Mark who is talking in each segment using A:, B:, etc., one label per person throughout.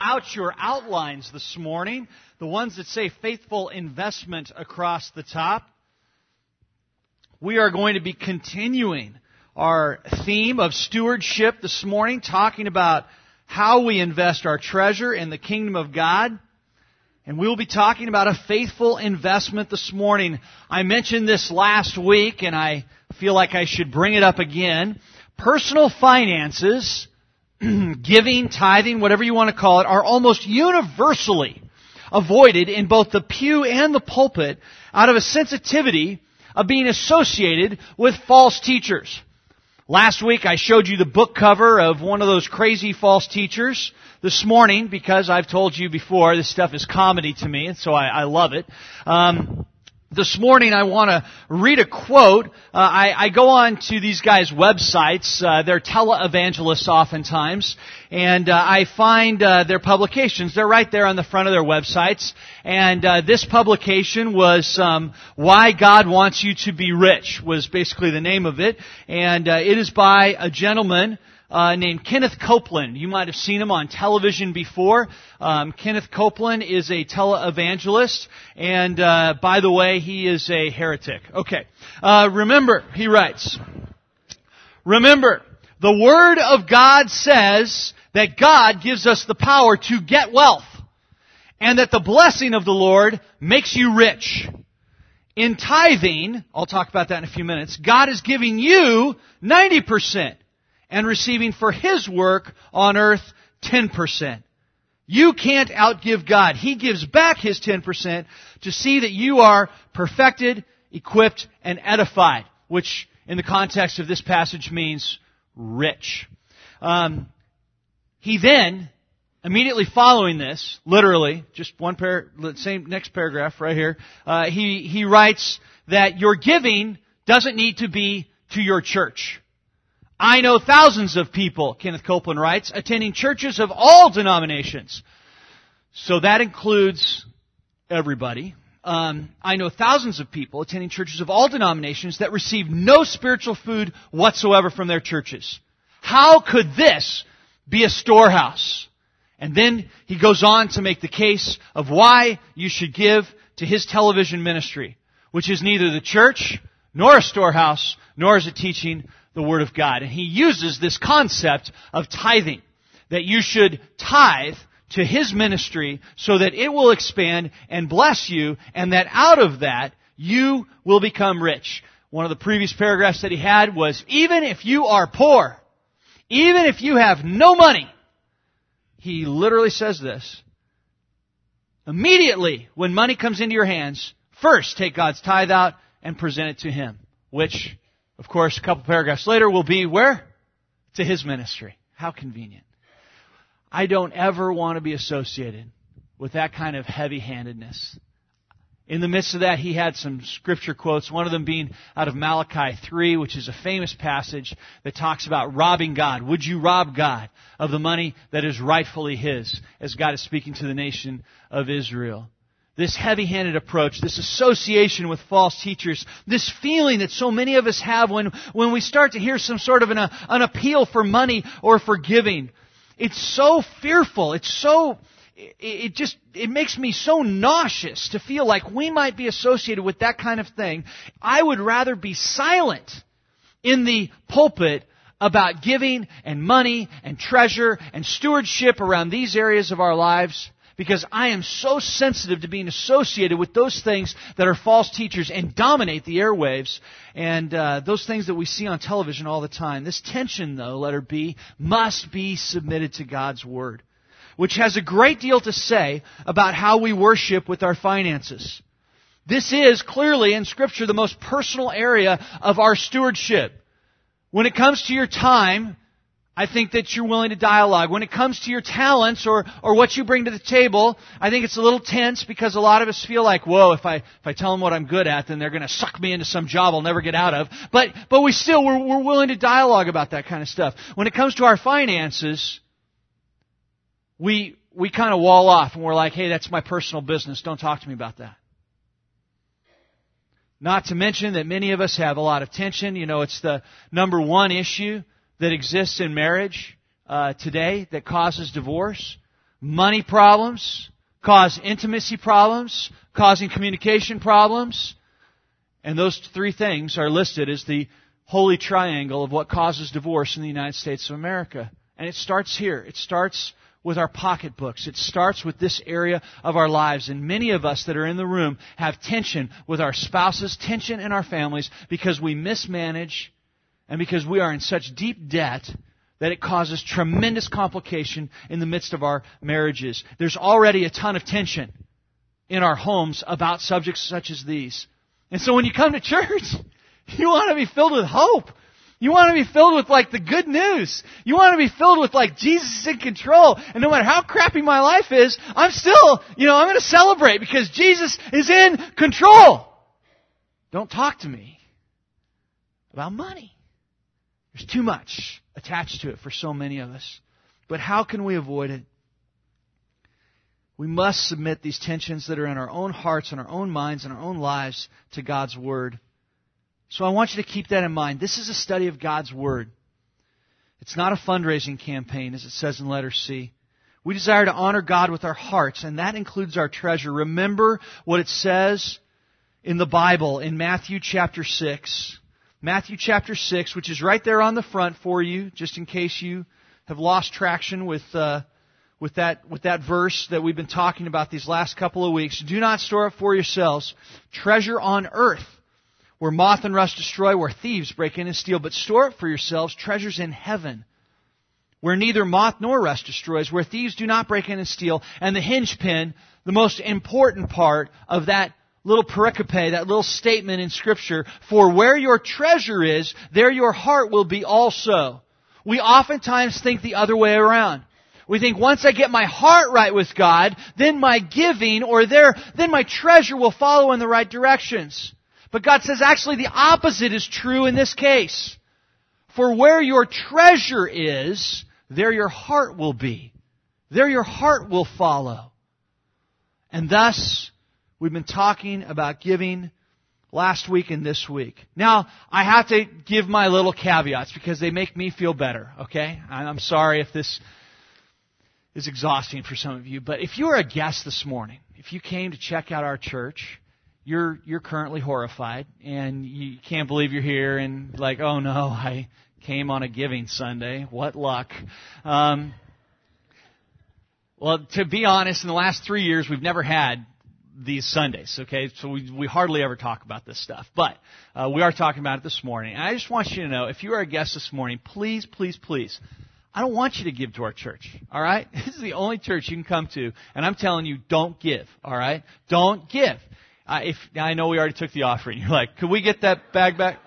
A: out your outlines this morning, the ones that say faithful investment across the top. We are going to be continuing our theme of stewardship this morning, talking about how we invest our treasure in the kingdom of God. And we will be talking about a faithful investment this morning. I mentioned this last week, and I feel like I should bring it up again. Personal finances, giving, tithing, whatever you want to call it, are almost universally avoided in both the pew and the pulpit out of a sensitivity of being associated with false teachers. Last week I showed you the book cover of one of those crazy false teachers. This morning, because I've told you before, this stuff is comedy to me, and so I love it. This morning I want to read a quote. I go on to these guys' websites. They're televangelists oftentimes. And I find their publications. They're right there on the front of their websites. And this publication was Why God Wants You to Be Rich, was basically the name of it. And it is by a gentleman named Kenneth Copeland. You might have seen him on television before. Kenneth Copeland is a televangelist, and by the way, he is a heretic. Okay. Remember, he writes, remember, the Word of God says that God gives us the power to get wealth, and that the blessing of the Lord makes you rich. In tithing, I'll talk about that in a few minutes, God is giving you 90%. And receiving for His work on earth 10%. You can't outgive God. He gives back His 10% to see that you are perfected, equipped, and edified, which in the context of this passage means rich. He then, immediately following this, literally, just same next paragraph right here, he writes that your giving doesn't need to be to your church. I know thousands of people, Kenneth Copeland writes, attending churches of all denominations. So that includes everybody. I know thousands of people attending churches of all denominations that receive no spiritual food whatsoever from their churches. How could this be a storehouse? And then he goes on to make the case of why you should give to his television ministry, which is neither the church, nor a storehouse, nor is it teaching the Word of God. And he uses this concept of tithing, that you should tithe to his ministry so that it will expand and bless you, and that out of that you will become rich. One of the previous paragraphs that he had was, even if you are poor, even if you have no money, he literally says this, immediately when money comes into your hands, first take God's tithe out and present it to Him, which, of course, a couple paragraphs later will be where? To his ministry. How convenient. I don't ever want to be associated with that kind of heavy-handedness. In the midst of that, he had some scripture quotes, one of them being out of Malachi 3, which is a famous passage that talks about robbing God. Would you rob God of the money that is rightfully His, as God is speaking to the nation of Israel? This heavy-handed approach, this association with false teachers, this feeling that so many of us have when we start to hear some sort of an appeal for money or for giving. It's so fearful. It makes me so nauseous to feel like we might be associated with that kind of thing. I would rather be silent in the pulpit about giving and money and treasure and stewardship around these areas of our lives, because I am so sensitive to being associated with those things that are false teachers and dominate the airwaves, and those things that we see on television all the time. This tension, though, letter B, must be submitted to God's Word, which has a great deal to say about how we worship with our finances. This is clearly in Scripture the most personal area of our stewardship. When it comes to your time, I think that you're willing to dialogue. When it comes to your talents or what you bring to the table, I think it's a little tense because a lot of us feel like, whoa, if I tell them what I'm good at, then they're going to suck me into some job I'll never get out of. But we're willing to dialogue about that kind of stuff. When it comes to our finances, we kind of wall off and we're like, hey, that's my personal business. Don't talk to me about that. Not to mention that many of us have a lot of tension. You know, it's the number one issue that exists in marriage today that causes divorce. money problems, cause intimacy problems, causing communication problems. And those three things are listed as the holy triangle of what causes divorce in the United States of America. And it starts here. It starts with our pocketbooks. It starts with this area of our lives. And many of us that are in the room have tension with our spouses, tension in our families, because we mismanage and because we are in such deep debt that it causes tremendous complication in the midst of our marriages. There's already a ton of tension in our homes about subjects such as these. And so when you come to church, you want to be filled with hope. You want to be filled with the good news. You want to be filled with Jesus is in control. And no matter how crappy my life is, I'm still, I'm going to celebrate because Jesus is in control. Don't talk to me about money. There's too much attached to it for so many of us. But how can we avoid it? We must submit these tensions that are in our own hearts and our own minds and our own lives to God's Word. So I want you to keep that in mind. This is a study of God's Word. It's not a fundraising campaign, as it says in letter C. We desire to honor God with our hearts, and that includes our treasure. Remember what it says in the Bible in Matthew chapter 6. Matthew chapter 6, which is right there on the front for you, just in case you have lost traction with that verse that we've been talking about these last couple of weeks. Do not store up for yourselves treasure on earth, where moth and rust destroy, where thieves break in and steal. But store up for yourselves treasures in heaven, where neither moth nor rust destroys, where thieves do not break in and steal. And the hinge pin, the most important part of that little pericope, that little statement in Scripture, for where your treasure is, there your heart will be also. We oftentimes think the other way around. We think once I get my heart right with God, then my giving then my treasure will follow in the right directions. But God says actually the opposite is true in this case. For where your treasure is, there your heart will be. There your heart will follow. And thus, we've been talking about giving last week and this week. Now, I have to give my little caveats because they make me feel better, okay? I'm sorry if this is exhausting for some of you, but if you are a guest this morning, if you came to check out our church, you're currently horrified and you can't believe you're here and oh no, I came on a giving Sunday. What luck. Well, to be honest, in the last 3 years, we've never had these Sundays, okay? So we hardly ever talk about this stuff. But we are talking about it this morning. And I just want you to know, if you are a guest this morning, please, please, please, I don't want you to give to our church, all right? This is the only church you can come to, and I'm telling you, don't give, all right? Don't give. I know we already took the offering. You're like, could we get that bag back?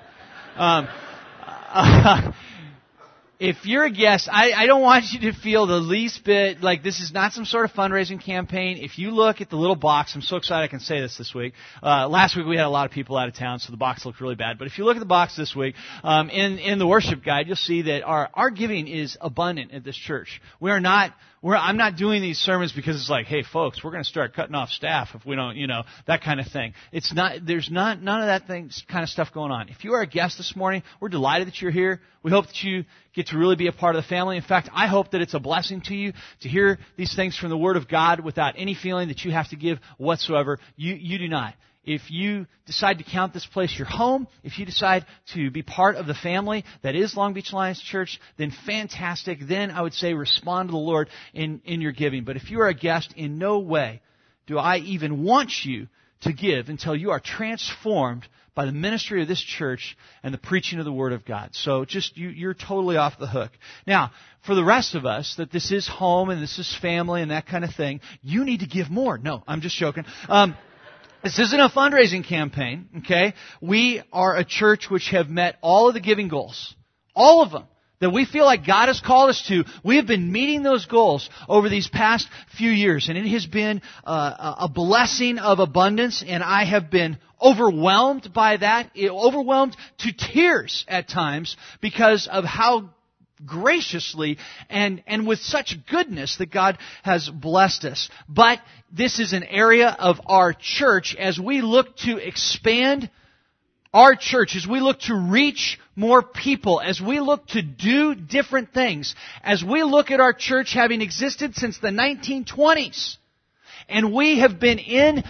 A: If you're a guest, I don't want you to feel the least bit like this is not some sort of fundraising campaign. If you look at the little box, I'm so excited I can say this week. Last week we had a lot of people out of town, so the box looked really bad. But if you look at the box this week, in the worship guide, you'll see that our giving is abundant at this church. I'm not doing these sermons because it's like, hey folks, we're going to start cutting off staff if we don't, that kind of thing. It's not, there's none of that kind of stuff going on. If you are a guest this morning, we're delighted that you're here. We hope that you get to really be a part of the family. In fact, I hope that it's a blessing to you to hear these things from the Word of God without any feeling that you have to give whatsoever. You do not. If you decide to count this place your home, if you decide to be part of the family that is Long Beach Alliance Church, then fantastic. Then I would say respond to the Lord in your giving. But if you are a guest, in no way do I even want you to give until you are transformed by the ministry of this church and the preaching of the Word of God. So just you're totally off the hook. Now, for the rest of us, that this is home and this is family and that kind of thing, you need to give more. No, I'm just joking. This isn't a fundraising campaign, okay? We are a church which have met all of the giving goals. All of them. That we feel like God has called us to. We have been meeting those goals over these past few years. And it has been a blessing of abundance. And I have been overwhelmed by that. Overwhelmed to tears at times because of how graciously and with such goodness that God has blessed us. But this is an area of our church as we look to expand our church, as we look to reach more people, as we look to do different things, as we look at our church having existed since the 1920s, and we have been in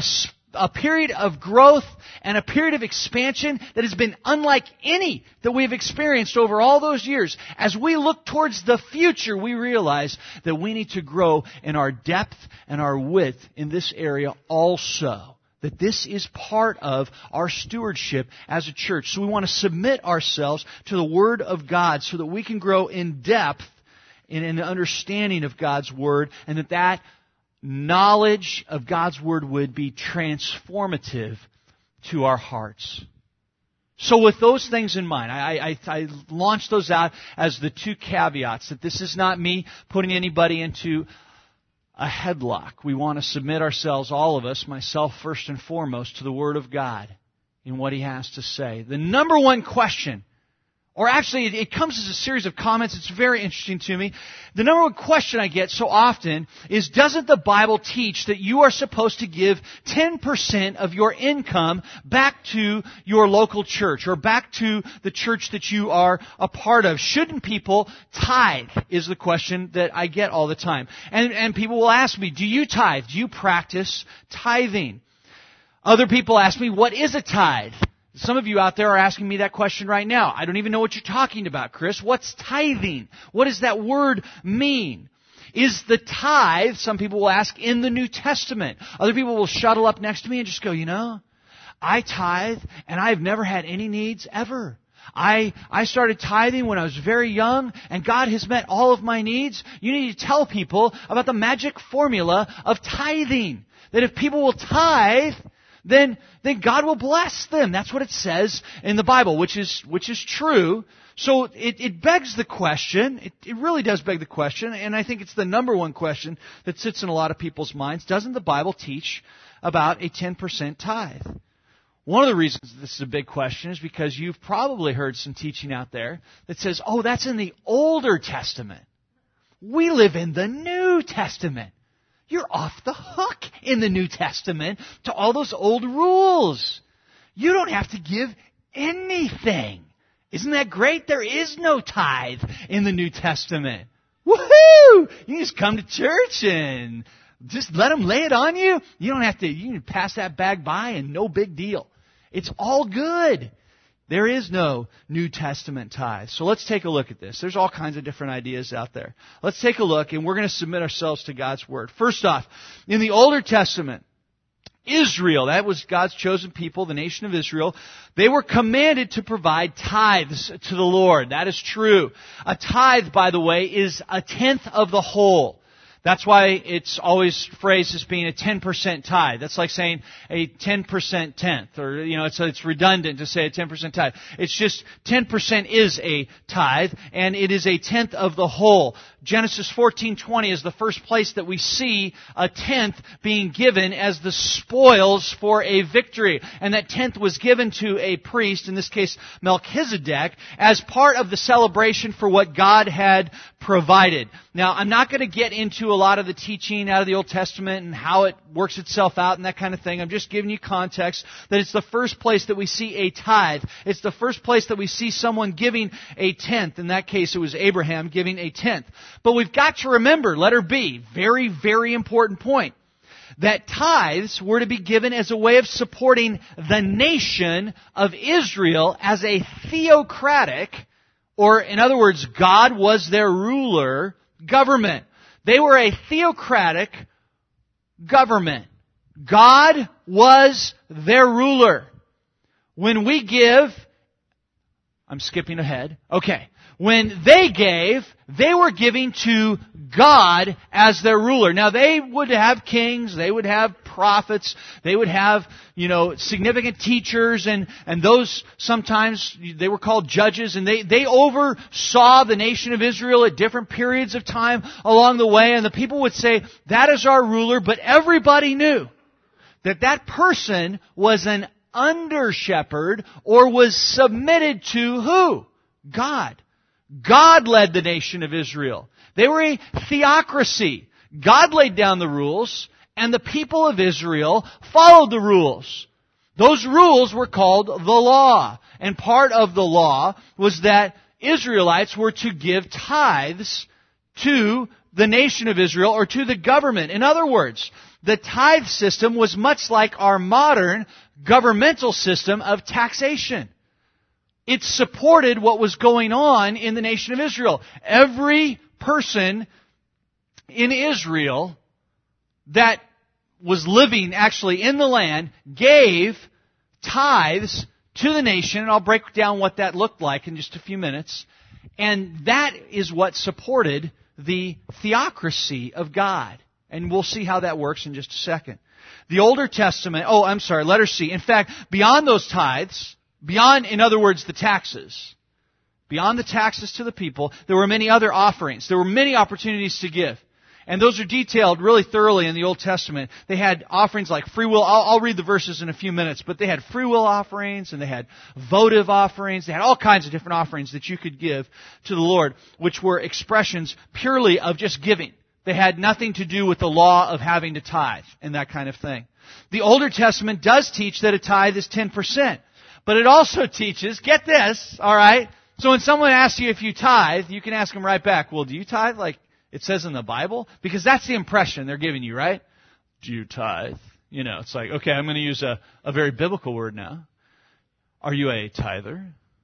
A: a period of growth and a period of expansion that has been unlike any that we've experienced over all those years. As we look towards the future, we realize that we need to grow in our depth and our width in this area also. That this is part of our stewardship as a church. So we want to submit ourselves to the Word of God so that we can grow in depth in an understanding of God's Word, and that knowledge of God's Word would be transformative to our hearts. So with those things in mind, I launched those out as the two caveats, that this is not me putting anybody into a headlock. We want to submit ourselves, all of us, myself first and foremost, to the Word of God in what He has to say. The number one question, or actually it comes as a series of comments, it's very interesting to me. The number one question I get so often is, doesn't the Bible teach that you are supposed to give 10% of your income back to your local church or back to the church that you are a part of? Shouldn't people tithe, is the question that I get all the time. And people will ask me, do you tithe? Do you practice tithing? Other people ask me, what is a tithe? Some of you out there are asking me that question right now. I don't even know what you're talking about, Chris. What's tithing? What does that word mean? Is the tithe, some people will ask, in the New Testament? Other people will shuttle up next to me and just go, I tithe and I've never had any needs ever. I started tithing when I was very young, and God has met all of my needs. You need to tell people about the magic formula of tithing. That if people will tithe, then God will bless them. That's what it says in the Bible, which is true. So it begs the question, it really does beg the question, and I think it's the number one question that sits in a lot of people's minds. Doesn't the Bible teach about a 10% tithe? One of the reasons this is a big question is because you've probably heard some teaching out there that says, oh, that's in the Older Testament. We live in the New Testament. You're off the hook in the New Testament to all those old rules. You don't have to give anything. Isn't that great? There is no tithe in the New Testament. Woohoo! You just come to church and just let them lay it on you. You don't have to, you can pass that bag by and no big deal. It's all good. There is no New Testament tithe. So let's take a look at this. There's all kinds of different ideas out there. Let's take a look, and we're going to submit ourselves to God's Word. First off, in the Older Testament, Israel, that was God's chosen people, the nation of Israel, they were commanded to provide tithes to the Lord. That is true. A tithe, by the way, is a tenth of the whole. That's why it's always phrased as being a 10% tithe. That's like saying a 10% tenth, or, it's redundant to say a 10% tithe. It's just 10% is a tithe, and it is a tenth of the whole. Genesis 14:20 is the first place that we see a tenth being given as the spoils for a victory. And that tenth was given to a priest, in this case Melchizedek, as part of the celebration for what God had provided. Now, I'm not going to get into a lot of the teaching out of the Old Testament and how it works itself out and that kind of thing. I'm just giving you context that it's the first place that we see a tithe. It's the first place that we see someone giving a tenth. In that case, it was Abraham giving a tenth. But we've got to remember, letter B, very, very important point, that tithes were to be given as a way of supporting the nation of Israel as a theocratic, or in other words, God was their ruler, government. They were a theocratic government. God was their ruler. When we give, I'm skipping ahead. Okay. When they gave, they were giving to God as their ruler. Now, they would have kings, they would have prophets, they would have, significant teachers, and those sometimes, they were called judges, and they oversaw the nation of Israel at different periods of time along the way, and the people would say, that is our ruler, but everybody knew that person was an under-shepherd or was submitted to who? God. God led the nation of Israel. They were a theocracy. God laid down the rules, and the people of Israel followed the rules. Those rules were called the law. And part of the law was that Israelites were to give tithes to the nation of Israel or to the government. In other words, the tithe system was much like our modern governmental system of taxation. It supported what was going on in the nation of Israel. Every person in Israel that was living actually in the land gave tithes to the nation, and I'll break down what that looked like in just a few minutes. And that is what supported the theocracy of God. And we'll see how that works in just a second. The Older Testament, letter C. In fact, beyond those tithes, beyond, in other words, the taxes, beyond the taxes to the people, there were many other offerings. There were many opportunities to give. And those are detailed really thoroughly in the Old Testament. They had offerings like free will. I'll read the verses in a few minutes, but they had free will offerings and they had votive offerings. They had all kinds of different offerings that you could give to the Lord, which were expressions purely of just giving. They had nothing to do with the law of having to tithe and that kind of thing. The Older Testament does teach that a tithe is 10%. But it also teaches, get this, alright? So when someone asks you if you tithe, you can ask them right back, well, do you tithe like it says in the Bible? Because that's the impression they're giving you, right? Do you tithe? You know, it's like, okay, I'm going to use a very biblical word now. Are you a tither?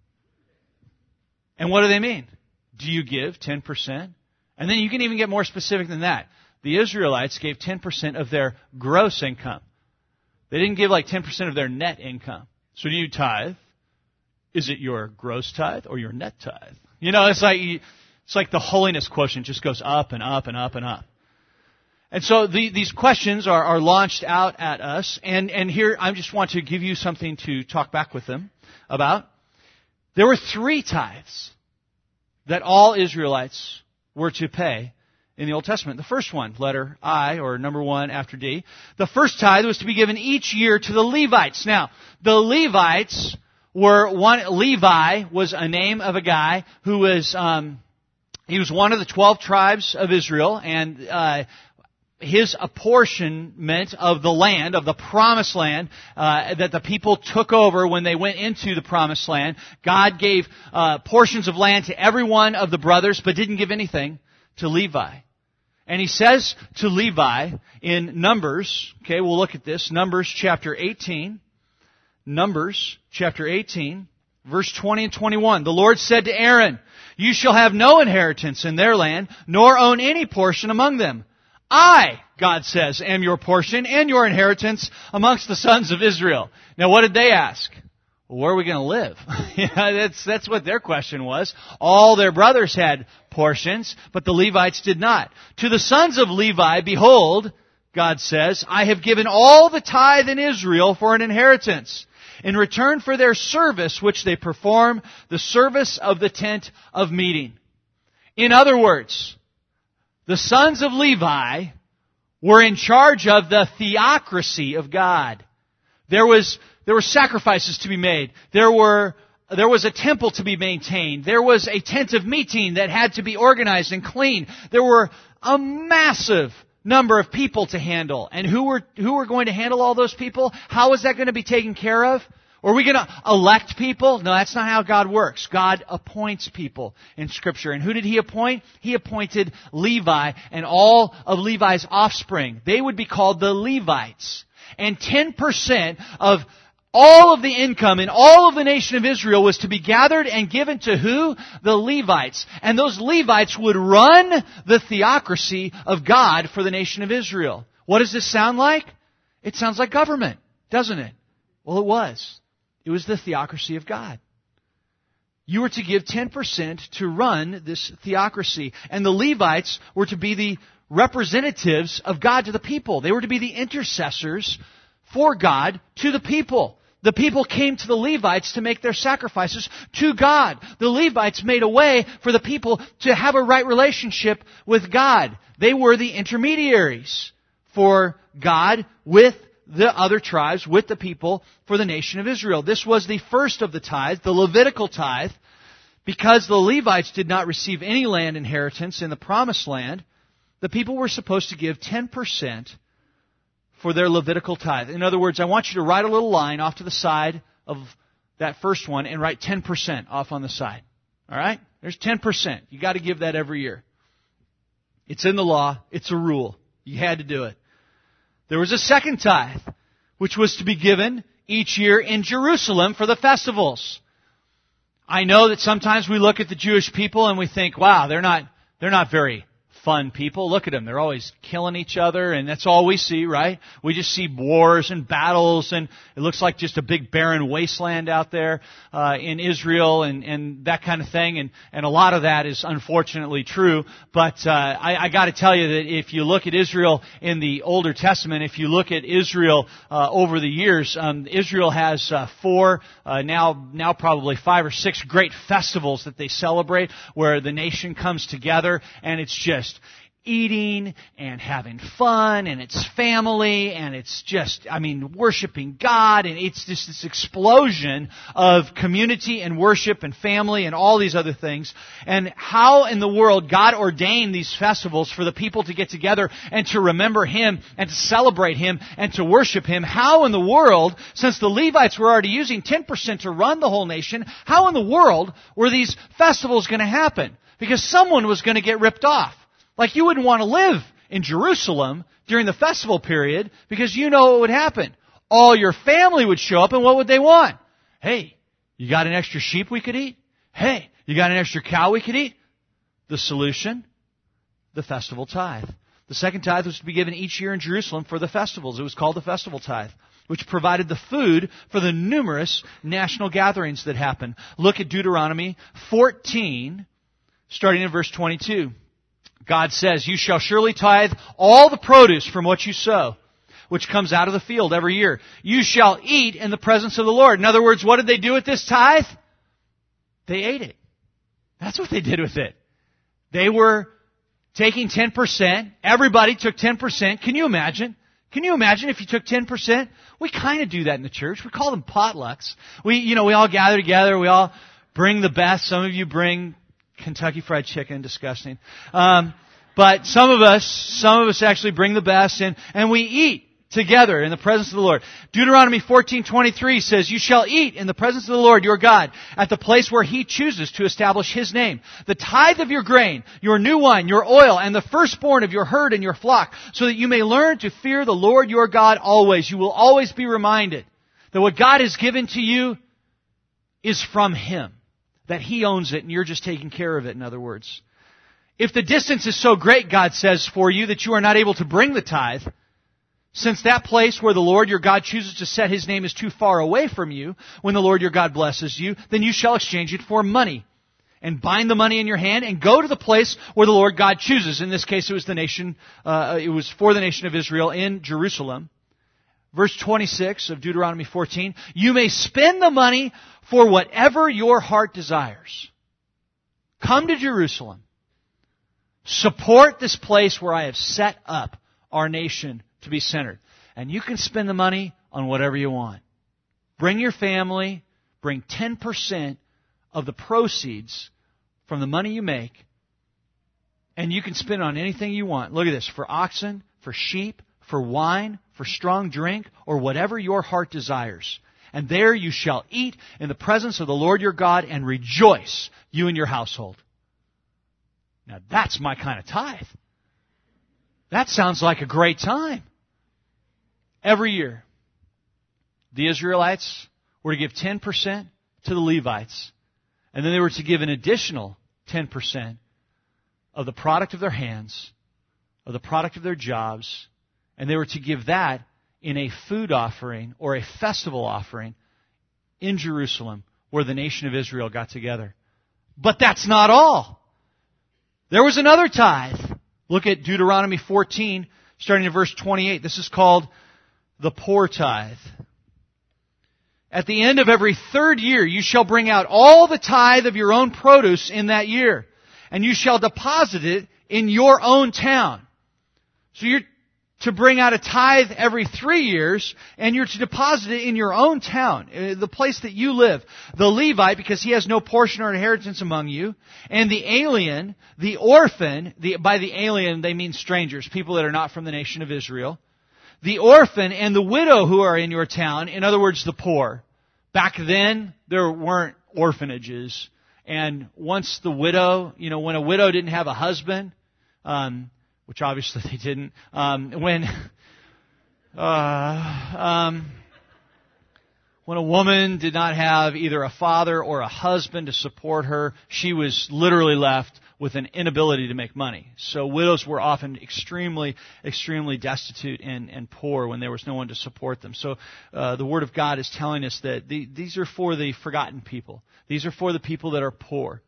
A: And what do they mean? Do you give 10%? And then you can even get more specific than that. The Israelites gave 10% of their gross income. They didn't give like 10% of their net income. So do you tithe? Is it your gross tithe or your net tithe? You know, it's like the holiness quotient just goes up and up and up and up. And so these questions are launched out at us. And here I just want to give you something to talk back with them about. There were 3 tithes that all Israelites were to pay in the Old Testament. The first one, letter I, or number 1 after D. The first tithe was to be given each year to the Levites. Now, the Levites Levi was a name of a guy who was, he was one of the 12 tribes of Israel, and his apportionment of the land, of the promised land, that the people took over when they went into the promised land. God gave portions of land to every one of the brothers, but didn't give anything to Levi. And he says to Levi in Numbers, okay, we'll look at this, Numbers chapter 18, verse 20 and 21. The Lord said to Aaron, you shall have no inheritance in their land, nor own any portion among them. I, God says, am your portion and your inheritance amongst the sons of Israel. Now what did they ask? Well, where are we going to live? That's what their question was. All their brothers had portions, but the Levites did not. To the sons of Levi, behold, God says, I have given all the tithe in Israel for an inheritance, in return for their service which they perform, the service of the tent of meeting. In other words, the sons of Levi were in charge of the theocracy of God. There were sacrifices to be made. There was a temple to be maintained. There was a tent of meeting that had to be organized and cleaned. There were a massive number of people to handle. And who were going to handle all those people? How is that going to be taken care of? Are we going to elect people? No, that's not how God works. God appoints people in Scripture. And who did He appoint? He appointed Levi and all of Levi's offspring. They would be called the Levites. And 10% of all of the income in all of the nation of Israel was to be gathered and given to who? The Levites. And those Levites would run the theocracy of God for the nation of Israel. What does this sound like? It sounds like government, doesn't it? Well, it was. It was the theocracy of God. You were to give 10% to run this theocracy. And the Levites were to be the representatives of God to the people. They were to be the intercessors for God to the people. The people came to the Levites to make their sacrifices to God. The Levites made a way for the people to have a right relationship with God. They were the intermediaries for God with the other tribes, with the people for the nation of Israel. This was the first of the tithe, the Levitical tithe. Because the Levites did not receive any land inheritance in the promised land, the people were supposed to give 10% for their Levitical tithe. In other words, I want you to write a little line off to the side of that first one and write 10% off on the side. All right? There's 10%. You got to give that every year. It's in the law. It's a rule. You had to do it. There was a second tithe, which was to be given each year in Jerusalem for the festivals. I know that sometimes we look at the Jewish people and we think, wow, they're not very fun people. Look at them. They're always killing each other, and that's all we see, right? We just see wars and battles, and it looks like just a big barren wasteland out there in Israel and that kind of thing. And a lot of that is unfortunately true. But I got to tell you that if you look at Israel in the Older Testament, if you look at Israel over the years, Israel has four, now probably 5 or 6 great festivals that they celebrate where the nation comes together, and it's just eating and having fun, and it's family, and it's just, worshiping God, and it's just this explosion of community and worship and family and all these other things. And how in the world God ordained these festivals for the people to get together and to remember Him and to celebrate Him and to worship Him. How in the world, since the Levites were already using 10% to run the whole nation, how in the world were these festivals going to happen? Because someone was going to get ripped off. Like, you wouldn't want to live in Jerusalem during the festival period because you know what would happen. All your family would show up, and what would they want? Hey, you got an extra sheep we could eat? Hey, you got an extra cow we could eat? The solution? The festival tithe. The second tithe was to be given each year in Jerusalem for the festivals. It was called the festival tithe, which provided the food for the numerous national gatherings that happened. Look at Deuteronomy 14, starting in verse 22. God says, "You shall surely tithe all the produce from what you sow, which comes out of the field every year. You shall eat in the presence of the Lord." In other words, what did they do with this tithe? They ate it. That's what they did with it. They were taking 10%. Everybody took 10%. Can you imagine? Can you imagine if you took 10%? We kind of do that in the church. We call them potlucks. We all gather together. We all bring the best. Some of you bring Kentucky Fried Chicken, disgusting. But some of us actually bring the best, and we eat together in the presence of the Lord. Deuteronomy 14:23 says, "You shall eat in the presence of the Lord your God at the place where He chooses to establish His name. The tithe of your grain, your new wine, your oil, and the firstborn of your herd and your flock, so that you may learn to fear the Lord your God always." You will always be reminded that what God has given to you is from Him. That He owns it and you're just taking care of it, in other words. If the distance is so great, God says, for you that you are not able to bring the tithe, since that place where the Lord your God chooses to set His name is too far away from you, when the Lord your God blesses you, then you shall exchange it for money, and bind the money in your hand, and go to the place where the Lord God chooses. In this case, it was it was for the nation of Israel in Jerusalem. Verse 26 of Deuteronomy 14, "You may spend the money for whatever your heart desires." Come to Jerusalem. Support this place where I have set up our nation to be centered. And you can spend the money on whatever you want. Bring your family. Bring 10% of the proceeds from the money you make. And you can spend it on anything you want. Look at this. For oxen, for sheep, for wine, for strong drink, or whatever your heart desires. And there you shall eat in the presence of the Lord your God and rejoice, you and your household. Now that's my kind of tithe. That sounds like a great time. Every year, the Israelites were to give 10% to the Levites, and then they were to give an additional 10% of the product of their hands, of the product of their jobs, and they were to give that in a food offering or a festival offering in Jerusalem where the nation of Israel got together. But that's not all. There was another tithe. Look at Deuteronomy 14, starting in verse 28. This is called the poor tithe. "At the end of every third year, you shall bring out all the tithe of your own produce in that year, and you shall deposit it in your own town." So you're to bring out a tithe every 3 years, and you're to deposit it in your own town, the place that you live. The Levite, because he has no portion or inheritance among you, and the alien, the orphan, by the alien they mean strangers, people that are not from the nation of Israel, the orphan and the widow who are in your town, in other words, the poor. Back then, there weren't orphanages. And once the widow, when a widow didn't have a husband, which obviously they didn't, when a woman did not have either a father or a husband to support her, she was literally left with an inability to make money. So widows were often extremely, extremely destitute and poor when there was no one to support them. So the Word of God is telling us that these are for the forgotten people. These are for the people that are poor.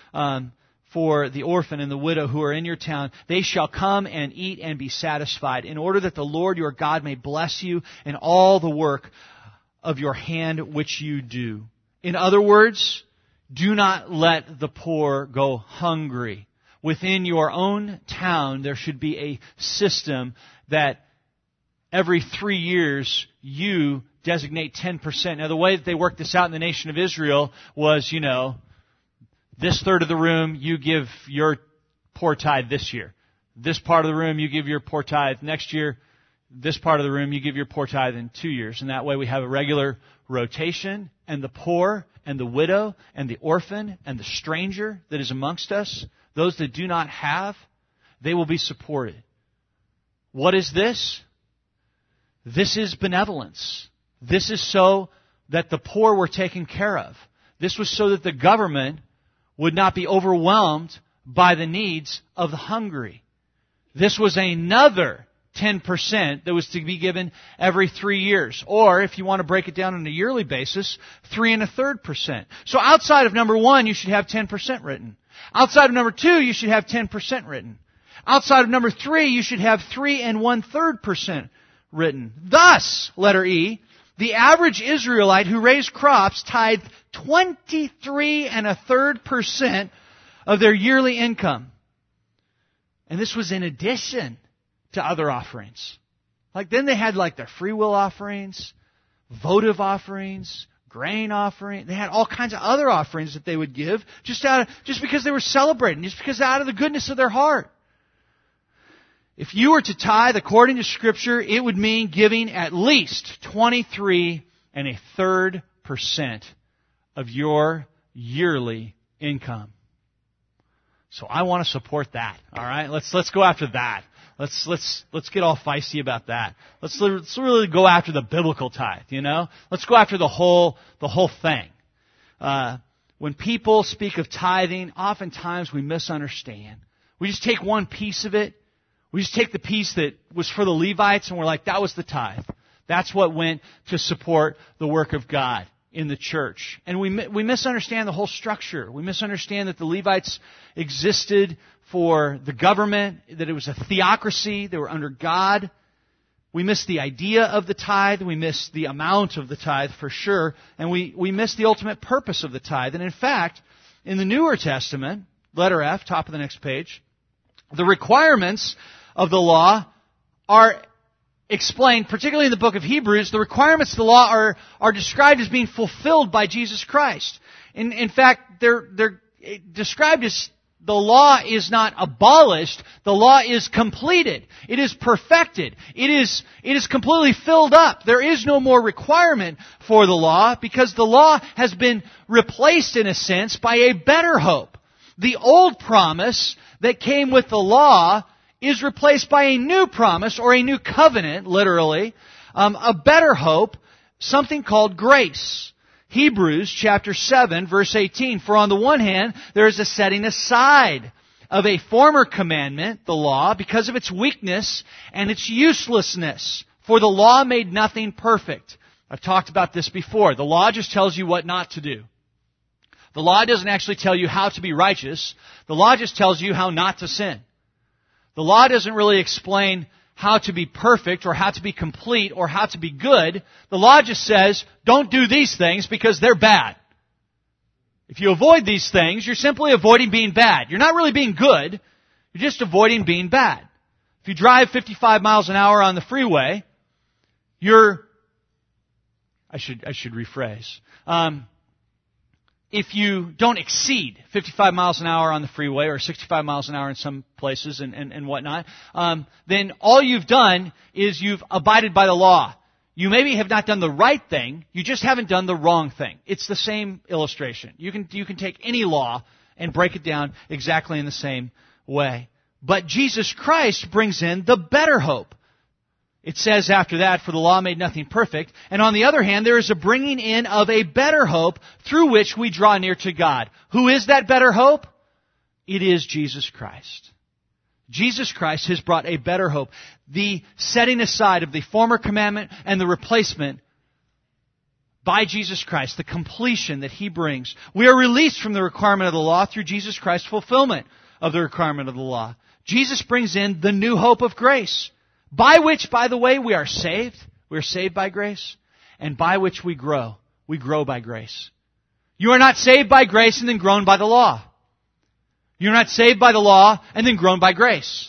A: For the orphan and the widow who are in your town, they shall come and eat and be satisfied, in order that the Lord your God may bless you in all the work of your hand which you do. In other words, do not let the poor go hungry. Within your own town, there should be a system that every 3 years you designate 10%. Now, the way that they worked this out in the nation of Israel was, this third of the room, you give your poor tithe this year. This part of the room, you give your poor tithe next year. This part of the room, you give your poor tithe in 2 years. And that way we have a regular rotation, and the poor and the widow and the orphan and the stranger that is amongst us, those that do not have, they will be supported. What is this? This is benevolence. This is so that the poor were taken care of. This was so that the government would not be overwhelmed by the needs of the hungry. This was another 10% that was to be given every 3 years. Or, if you want to break it down on a yearly basis, 3 1/3%. So outside of number 1, you should have 10% written. Outside of number 2, you should have 10% written. Outside of number 3, you should have 3 1/3% written. Thus, letter E, the average Israelite who raised crops tithed 23 1/3% of their yearly income. And this was in addition to other offerings. Then they had their free will offerings, votive offerings, grain offering. They had all kinds of other offerings that they would give just because they were celebrating, just because out of the goodness of their heart. If you were to tithe according to Scripture, it would mean giving at least 23 1/3% of your yearly income. So I want to support that. All right, let's go after that. Let's get all feisty about that. Let's really go after the biblical tithe. Let's go after the whole thing. When people speak of tithing, oftentimes we misunderstand. We just take one piece of it. We just take the piece that was for the Levites, and we're like, that was the tithe. That's what went to support the work of God in the church. And we misunderstand the whole structure. We misunderstand that the Levites existed for the government, that it was a theocracy, they were under God. We miss the idea of the tithe, we miss the amount of the tithe for sure, and we miss the ultimate purpose of the tithe. And in fact, in the Newer Testament, letter F, top of the next page, the requirements of the law are explained, particularly in the book of Hebrews. The requirements of the law are described as being fulfilled by Jesus Christ. In fact, they're described as the law is not abolished. The law is completed. It is perfected. It is completely filled up. There is no more requirement for the law because the law has been replaced in a sense by a better hope. The old promise that came with the law is replaced by a new promise or a new covenant, literally, a better hope, something called grace. Hebrews chapter 7, verse 18, for on the one hand, there is a setting aside of a former commandment, the law, because of its weakness and its uselessness. For the law made nothing perfect. I've talked about this before. The law just tells you what not to do. The law doesn't actually tell you how to be righteous. The law just tells you how not to sin. The law doesn't really explain how to be perfect or how to be complete or how to be good. The law just says, don't do these things because they're bad. If you avoid these things, you're simply avoiding being bad. You're not really being good. You're just avoiding being bad. If you drive 55 miles an hour on the freeway, I should rephrase. if you don't exceed 55 miles an hour on the freeway or 65 miles an hour in some places and whatnot, then all you've done is you've abided by the law. You maybe have not done the right thing, you just haven't done the wrong thing. It's the same illustration. You can take any law and break it down exactly in the same way. But Jesus Christ brings in the better hope. It says after that, for the law made nothing perfect. And on the other hand, there is a bringing in of a better hope through which we draw near to God. Who is that better hope? It is Jesus Christ. Jesus Christ has brought a better hope. The setting aside of the former commandment and the replacement by Jesus Christ, the completion that He brings. We are released from the requirement of the law through Jesus Christ's fulfillment of the requirement of the law. Jesus brings in the new hope of grace, by which, by the way, we are saved. We are saved by grace, and by which we grow. We grow by grace. You are not saved by grace and then grown by the law. You're not saved by the law and then grown by grace.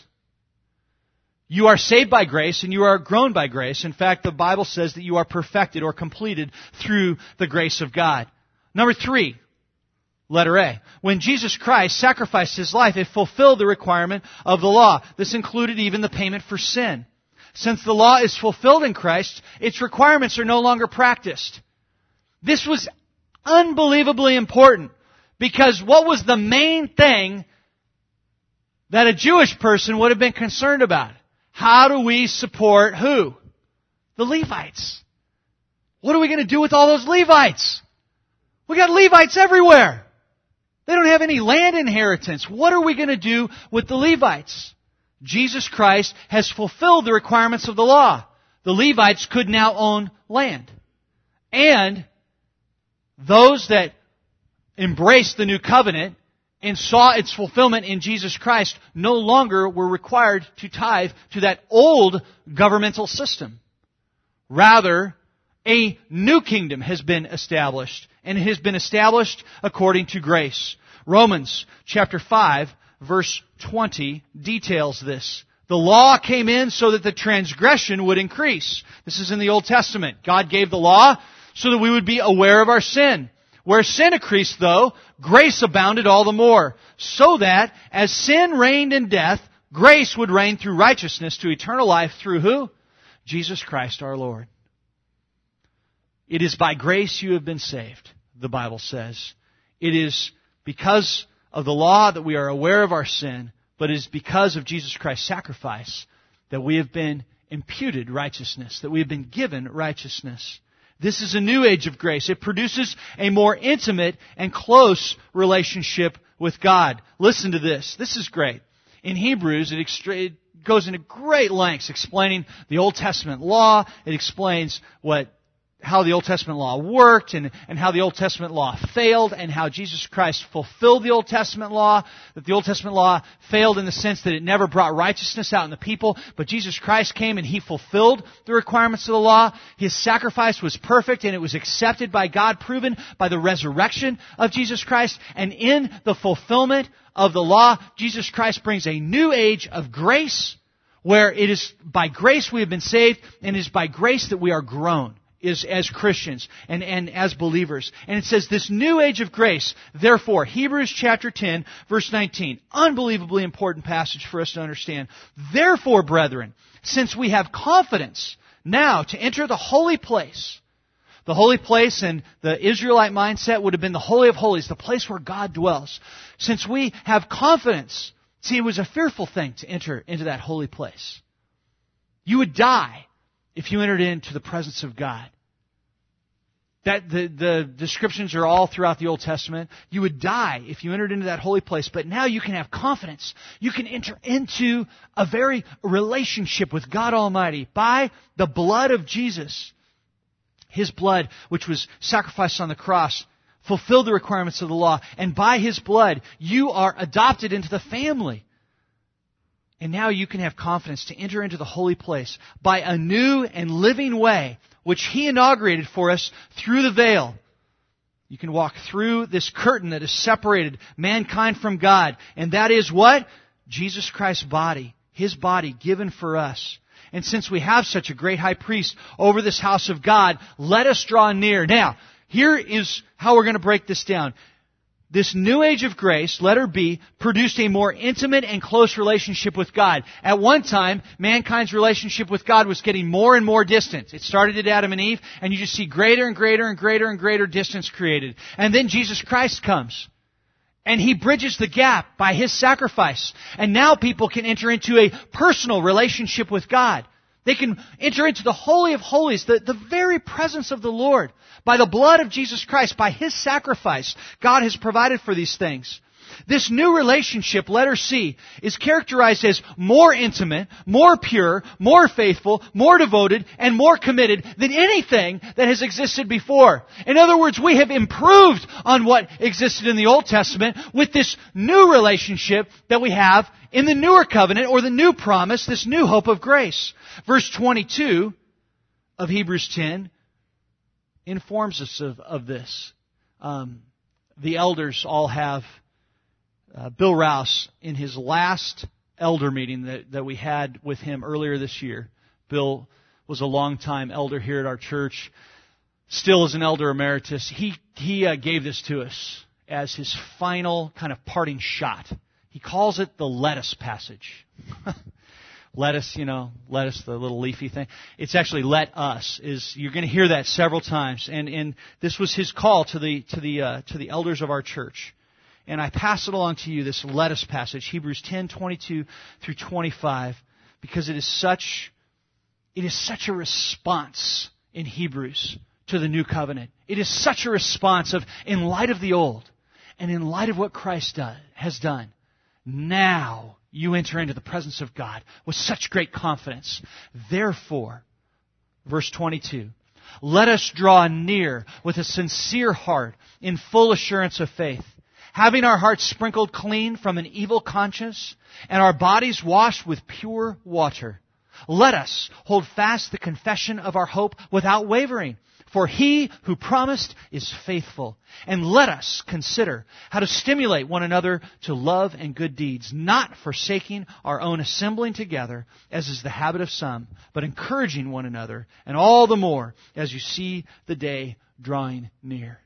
A: You are saved by grace and you are grown by grace. In fact, the Bible says that you are perfected or completed through the grace of God. Number 3, letter A. When Jesus Christ sacrificed His life, it fulfilled the requirement of the law. This included even the payment for sin. Since the law is fulfilled in Christ, its requirements are no longer practiced. This was unbelievably important because what was the main thing that a Jewish person would have been concerned about? How do we support who? The Levites. What are we going to do with all those Levites? We got Levites everywhere. They don't have any land inheritance. What are we going to do with the Levites? Jesus Christ has fulfilled the requirements of the law. The Levites could now own land. And those that embraced the new covenant and saw its fulfillment in Jesus Christ no longer were required to tithe to that old governmental system. Rather, a new kingdom has been established, and it has been established according to grace. Romans chapter 5, verse 20 details this. The law came in so that the transgression would increase. This is in the Old Testament. God gave the law so that we would be aware of our sin. Where sin increased, though, grace abounded all the more, so that as sin reigned in death, grace would reign through righteousness to eternal life through who? Jesus Christ our Lord. It is by grace you have been saved, the Bible says. It is because of the law that we are aware of our sin, but it is because of Jesus Christ's sacrifice that we have been imputed righteousness, that we have been given righteousness. This is a new age of grace. It produces a more intimate and close relationship with God. Listen to this. This is great. In Hebrews, it goes into great lengths explaining the Old Testament law. It explains how the Old Testament law worked and how the Old Testament law failed and how Jesus Christ fulfilled the Old Testament law. That the Old Testament law failed in the sense that it never brought righteousness out in the people, but Jesus Christ came and He fulfilled the requirements of the law. His sacrifice was perfect and it was accepted by God, proven by the resurrection of Jesus Christ. And in the fulfillment of the law, Jesus Christ brings a new age of grace where it is by grace we have been saved and it is by grace that we are grown. Is as Christians and as believers. And it says this new age of grace, therefore, Hebrews chapter 10, verse 19, unbelievably important passage for us to understand. Therefore, brethren, since we have confidence now to enter the holy place in the Israelite mindset would have been the Holy of Holies, the place where God dwells. Since we have confidence, see, it was a fearful thing to enter into that holy place. You would die if you entered into the presence of God. That the descriptions are all throughout the Old Testament. You would die if you entered into that holy place, but now you can have confidence. You can enter into a very relationship with God Almighty by the blood of Jesus. His blood, which was sacrificed on the cross, fulfilled the requirements of the law, and by His blood, you are adopted into the family. And now you can have confidence to enter into the holy place by a new and living way, which He inaugurated for us through the veil. You can walk through this curtain that has separated mankind from God. And that is what? Jesus Christ's body. His body given for us. And since we have such a great high priest over this house of God, let us draw near. Now, here is how we're going to break this down. This new age of grace, letter B, produced a more intimate and close relationship with God. At one time, mankind's relationship with God was getting more and more distant. It started at Adam and Eve, and you just see greater and greater and greater and greater distance created. And then Jesus Christ comes. And He bridges the gap by His sacrifice. And now people can enter into a personal relationship with God. They can enter into the Holy of Holies, the very presence of the Lord. By the blood of Jesus Christ, by His sacrifice, God has provided for these things. This new relationship, letter C, is characterized as more intimate, more pure, more faithful, more devoted, and more committed than anything that has existed before. In other words, we have improved on what existed in the Old Testament with this new relationship that we have in the newer covenant or the new promise, this new hope of grace. Verse 22 of Hebrews 10 informs us of this. The elders all have Bill Rouse, in his last elder meeting that we had with him earlier this year. Bill was a longtime elder here at our church, still is an elder emeritus. He gave this to us as his final kind of parting shot. He calls it the lettuce passage. Lettuce, lettuce, the little leafy thing. It's actually let us. You're going to hear that several times, and this was his call to the elders of our church. And I pass it along to you, this lettuce passage, Hebrews 10:22 through 25, because it is such a response in Hebrews to the new covenant. It is such a response of, in light of the old, and in light of what Christ has done, now you enter into the presence of God with such great confidence. Therefore, verse 22, let us draw near with a sincere heart in full assurance of faith, having our hearts sprinkled clean from an evil conscience and our bodies washed with pure water. Let us hold fast the confession of our hope without wavering, for He who promised is faithful. And let us consider how to stimulate one another to love and good deeds, not forsaking our own assembling together, as is the habit of some, but encouraging one another, and all the more as you see the day drawing near.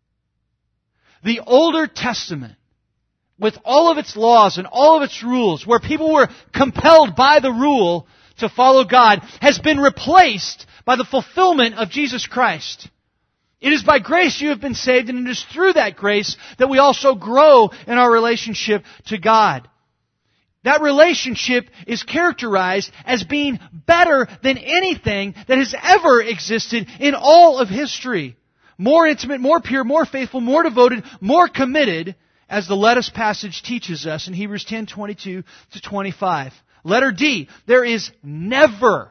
A: The Older Testament, with all of its laws and all of its rules, where people were compelled by the rule to follow God, has been replaced by the fulfillment of Jesus Christ. It is by grace you have been saved, and it is through that grace that we also grow in our relationship to God. That relationship is characterized as being better than anything that has ever existed in all of history. More intimate, more pure, more faithful, more devoted, more committed, as the lettuce passage teaches us in Hebrews 10:22 to 25. Letter D, there is never,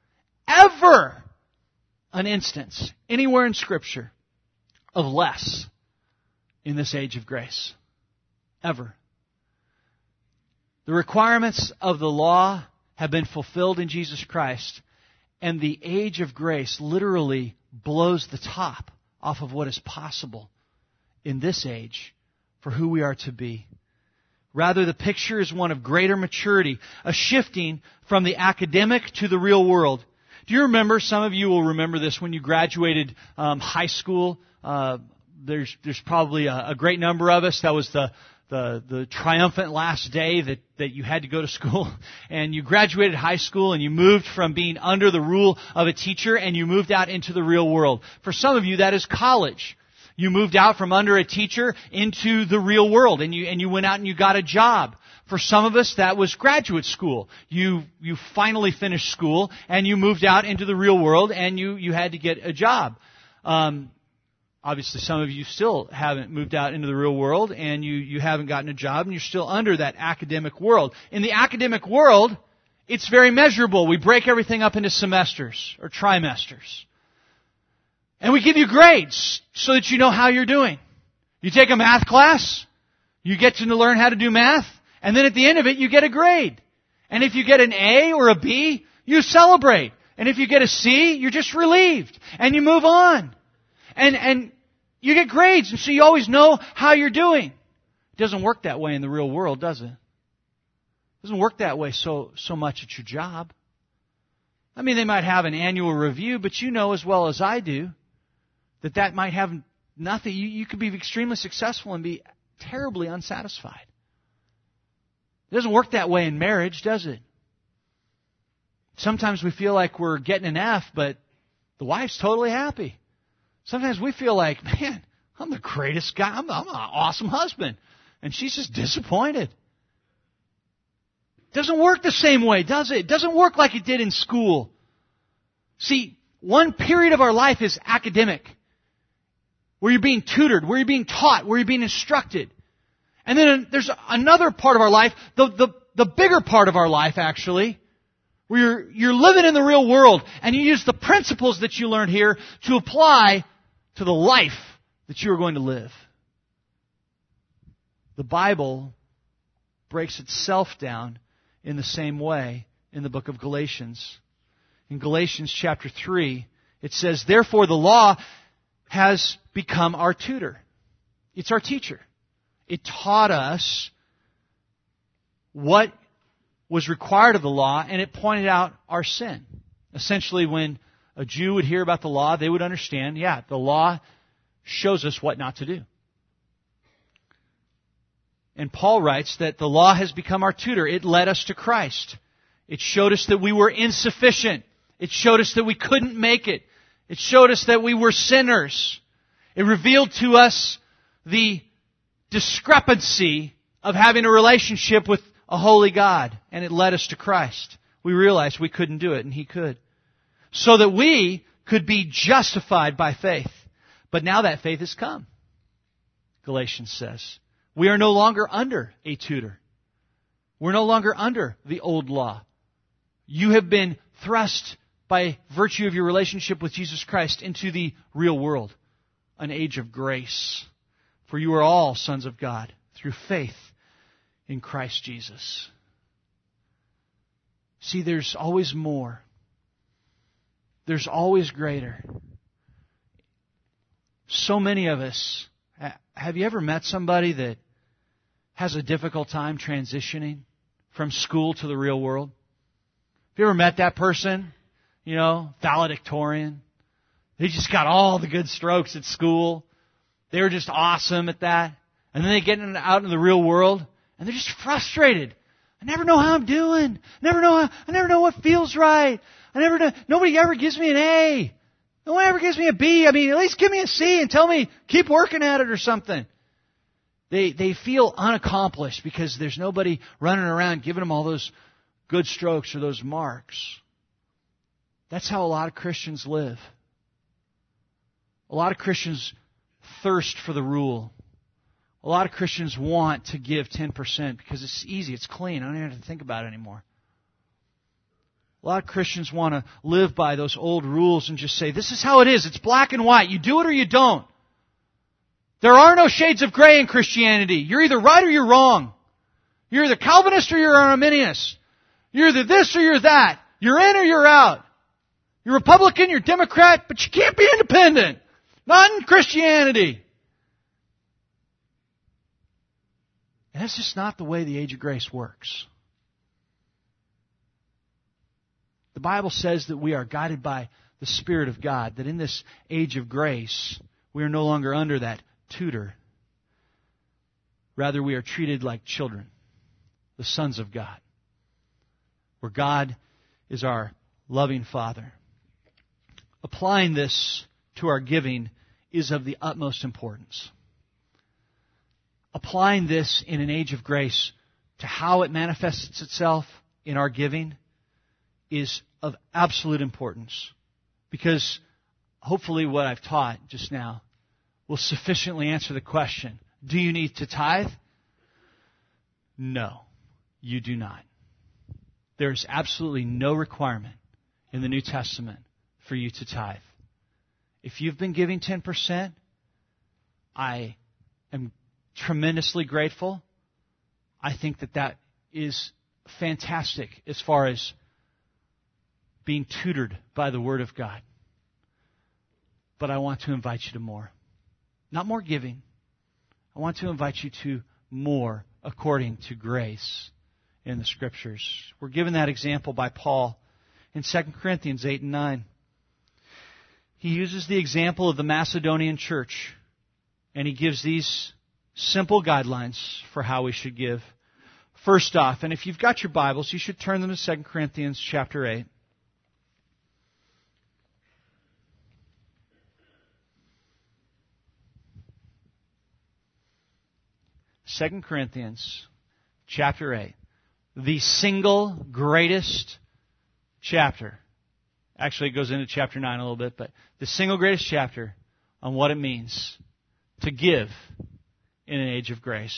A: ever an instance anywhere in Scripture of less in this age of grace. Ever. The requirements of the law have been fulfilled in Jesus Christ, and the age of grace literally blows the top off of what is possible in this age for who we are to be. Rather, the picture is one of greater maturity, a shifting from the academic to the real world. Do you remember, some of you will remember this, when you graduated high school? There's probably a great number of us. That was the triumphant last day that you had to go to school, and you graduated high school and you moved from being under the rule of a teacher and you moved out into the real world. For some of you, that is college. You moved out from under a teacher into the real world, and you went out and you got a job. For some of us, that was graduate school. You finally finished school and you moved out into the real world and you had to get a job. Obviously, some of you still haven't moved out into the real world, and you haven't gotten a job, and you're still under that academic world. In the academic world, it's very measurable. We break everything up into semesters or trimesters. And we give you grades so that you know how you're doing. You take a math class, you get to learn how to do math, and then at the end of it, you get a grade. And if you get an A or a B, you celebrate. And if you get a C, you're just relieved, and you move on. And you get grades, and so you always know how you're doing. It doesn't work that way in the real world, does it? It doesn't work that way so much at your job. I mean, they might have an annual review, but you know as well as I do that might have nothing. You could be extremely successful and be terribly unsatisfied. It doesn't work that way in marriage, does it? Sometimes we feel like we're getting an F, but the wife's totally happy. Sometimes we feel like, man, I'm the greatest guy. I'm an awesome husband. And she's just disappointed. It doesn't work the same way, does it? It doesn't work like it did in school. See, one period of our life is academic, where you're being tutored, where you're being taught, where you're being instructed. And then there's another part of our life, the bigger part of our life, actually, where you're living in the real world, and you use the principles that you learned here to apply to the life that you are going to live. The Bible breaks itself down in the same way in the book of Galatians. In Galatians chapter 3, it says, "Therefore the law has become our tutor." It's our teacher. It taught us what was required of the law, and it pointed out our sin. Essentially, when a Jew would hear about the law, they would understand, the law shows us what not to do. And Paul writes that the law has become our tutor. It led us to Christ. It showed us that we were insufficient. It showed us that we couldn't make it. It showed us that we were sinners. It revealed to us the discrepancy of having a relationship with a holy God. And it led us to Christ. We realized we couldn't do it, and He could. So that we could be justified by faith. But now that faith has come, Galatians says. We are no longer under a tutor. We're no longer under the old law. You have been thrust by virtue of your relationship with Jesus Christ into the real world, an age of grace. For you are all sons of God through faith in Christ Jesus. See, there's always more. There's always greater. So many of us, have you ever met somebody that has a difficult time transitioning from school to the real world? Have you ever met that person? You know, valedictorian. They just got all the good strokes at school. They were just awesome at that. And then they get out into the real world, and they're just frustrated. I never know how I'm doing. I never know what feels right. Nobody ever gives me an A. No one ever gives me a B. I mean, at least give me a C and tell me, keep working at it or something. They feel unaccomplished because there's nobody running around giving them all those good strokes or those marks. That's how a lot of Christians live. A lot of Christians thirst for the rule. A lot of Christians want to give 10% because it's easy, it's clean. I don't even have to think about it anymore. A lot of Christians want to live by those old rules and just say, this is how it is. It's black and white. You do it or you don't. There are no shades of gray in Christianity. You're either right or you're wrong. You're either Calvinist or you're Arminius. You're either this or you're that. You're in or you're out. You're Republican, you're Democrat, but you can't be independent. Not in Christianity. And that's just not the way the age of grace works. The Bible says that we are guided by the Spirit of God, that in this age of grace, we are no longer under that tutor. Rather, we are treated like children, the sons of God, where God is our loving Father. Applying this to our giving is of the utmost importance. Applying this in an age of grace to how it manifests itself in our giving is of absolute importance. Because hopefully what I've taught just now will sufficiently answer the question, do you need to tithe? No, you do not. There is absolutely no requirement in the New Testament for you to tithe. If you've been giving 10%, I am tremendously grateful. I think that is fantastic as far as being tutored by the Word of God. But I want to invite you to more. Not more giving. I want to invite you to more according to grace in the Scriptures. We're given that example by Paul in 2 Corinthians 8 and 9. He uses the example of the Macedonian church, and he gives these simple guidelines for how we should give. First off, and if you've got your Bibles, you should turn them to 2 Corinthians chapter 8. 2 Corinthians chapter 8. The single greatest chapter. Actually, it goes into chapter 9 a little bit, but the single greatest chapter on what it means to give in an age of grace.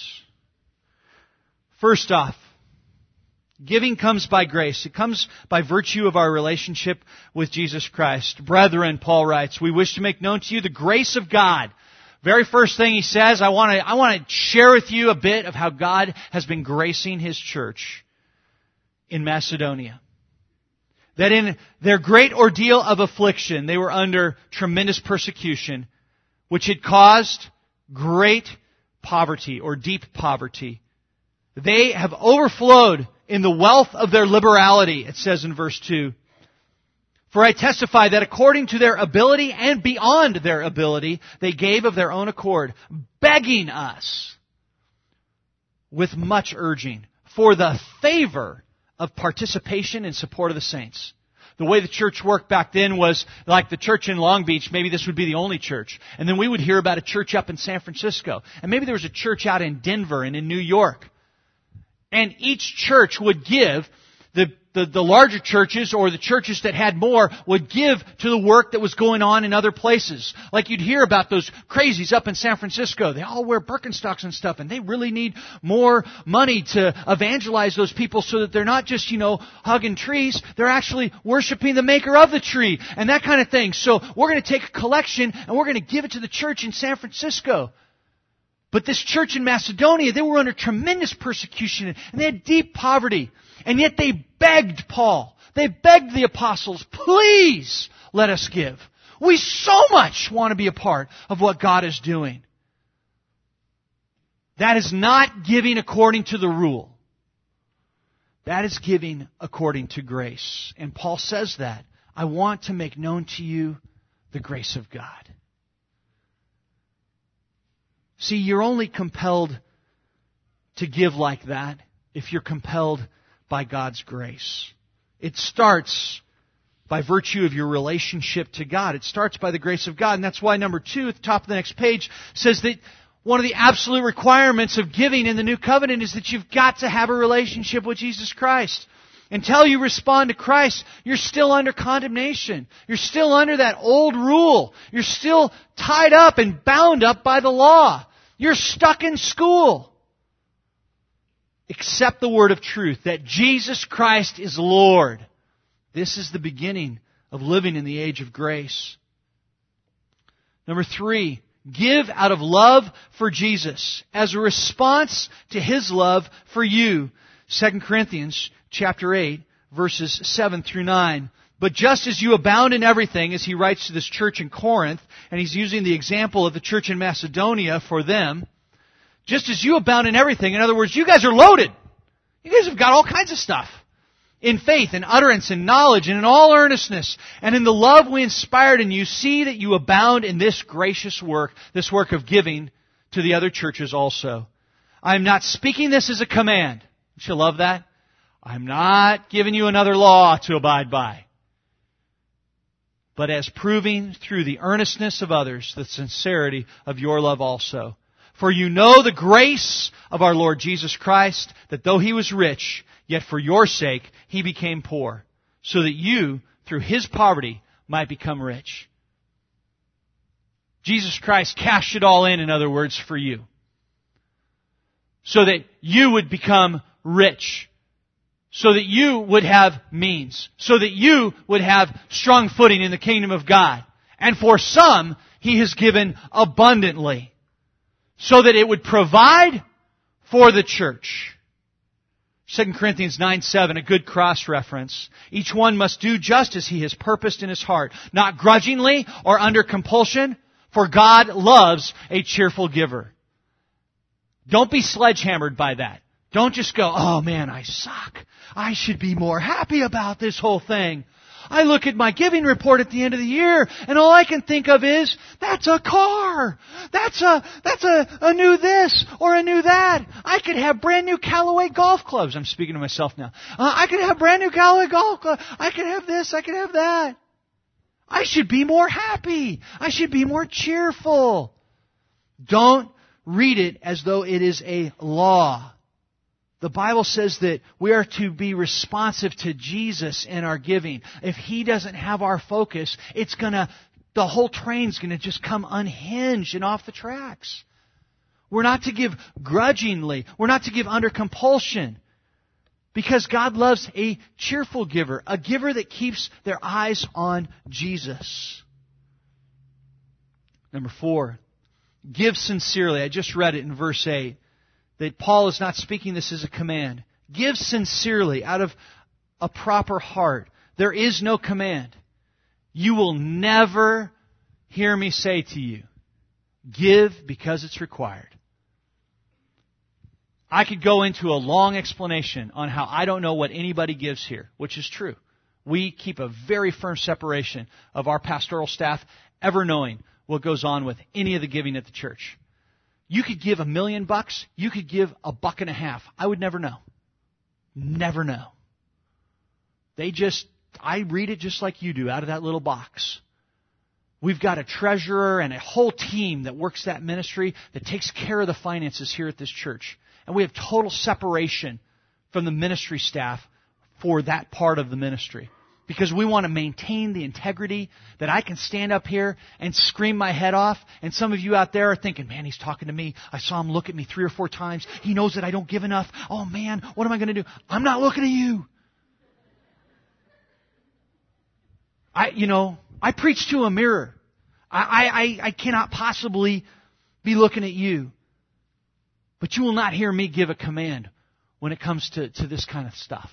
A: First off, giving comes by grace. It comes by virtue of our relationship with Jesus Christ. Brethren, Paul writes, we wish to make known to you the grace of God. Very first thing he says, I want to share with you a bit of how God has been gracing His church in Macedonia. That in their great ordeal of affliction, they were under tremendous persecution, which had caused great poverty or deep poverty. They have overflowed in the wealth of their liberality, it says in verse 2. For I testify that according to their ability and beyond their ability, they gave of their own accord, begging us with much urging for the favor of participation in support of the saints. The way the church worked back then was like the church in Long Beach. Maybe this would be the only church. And then we would hear about a church up in San Francisco. And maybe there was a church out in Denver and in New York. And each church would give, the larger churches or the churches that had more would give to the work that was going on in other places. Like you'd hear about those crazies up in San Francisco. They all wear Birkenstocks and stuff, and they really need more money to evangelize those people so that they're not just, hugging trees. They're actually worshiping the maker of the tree and that kind of thing. So we're going to take a collection and we're going to give it to the church in San Francisco. But this church in Macedonia, they were under tremendous persecution and they had deep poverty. And yet they begged Paul. They begged the apostles, please let us give. We so much want to be a part of what God is doing. That is not giving according to the rule. That is giving according to grace. And Paul says that. I want to make known to you the grace of God. See, you're only compelled to give like that if you're compelled by God's grace. It starts by virtue of your relationship to God. It starts by the grace of God. And that's why number 2 at the top of the next page says that one of the absolute requirements of giving in the new covenant is that you've got to have a relationship with Jesus Christ. Until you respond to Christ, you're still under condemnation. You're still under that old rule. You're still tied up and bound up by the law. You're stuck in school. Accept the word of truth, that Jesus Christ is Lord. This is the beginning of living in the age of grace. Number 3, give out of love for Jesus as a response to His love for you. 2 Corinthians chapter 8, verses 7 through 9. But just as you abound in everything, as he writes to this church in Corinth, and he's using the example of the church in Macedonia for them, just as you abound in everything, in other words, you guys are loaded. You guys have got all kinds of stuff. In faith, in utterance, in knowledge, and in all earnestness, and in the love we inspired in you, see that you abound in this gracious work, this work of giving to the other churches also. I am not speaking this as a command. Don't you love that? I'm not giving you another law to abide by, but as proving through the earnestness of others the sincerity of your love also. For you know the grace of our Lord Jesus Christ, that though He was rich, yet for your sake He became poor, so that you, through His poverty, might become rich. Jesus Christ cashed it all in other words, for you, so that you would become rich, so that you would have means, so that you would have strong footing in the kingdom of God. And for some, He has given abundantly, so that it would provide for the church. 2 Corinthians 9:7, a good cross-reference. Each one must do just as he has purposed in his heart, not grudgingly or under compulsion, for God loves a cheerful giver. Don't be sledgehammered by that. Don't just go, oh man, I suck. I should be more happy about this whole thing. I look at my giving report at the end of the year, and all I can think of is, that's a car. That's a new this or a new that. I could have brand new Callaway golf clubs. I'm speaking to myself now. I could have brand new Callaway golf clubs. I could have this. I could have that. I should be more happy. I should be more cheerful. Don't read it as though it is a law. The Bible says that we are to be responsive to Jesus in our giving. If He doesn't have our focus, the whole train's going to just come unhinged and off the tracks. We're not to give grudgingly. We're not to give under compulsion. Because God loves a cheerful giver, a giver that keeps their eyes on Jesus. Number 4, give sincerely. I just read it in verse 8. That Paul is not speaking this as a command. Give sincerely, out of a proper heart. There is no command. You will never hear me say to you, give because it's required. I could go into a long explanation on how I don't know what anybody gives here, which is true. We keep a very firm separation of our pastoral staff ever knowing what goes on with any of the giving at the church. You could give $1 million. You could give $1.50. I would never know. Never know. I read it just like you do out of that little box. We've got a treasurer and a whole team that works that ministry that takes care of the finances here at this church. And we have total separation from the ministry staff for that part of the ministry. Because we want to maintain the integrity that I can stand up here and scream my head off. And some of you out there are thinking, man, he's talking to me. I saw him look at me 3 or 4 times. He knows that I don't give enough. Oh man, what am I going to do? I'm not looking at you. I preach to a mirror. I cannot possibly be looking at you. But you will not hear me give a command when it comes to this kind of stuff.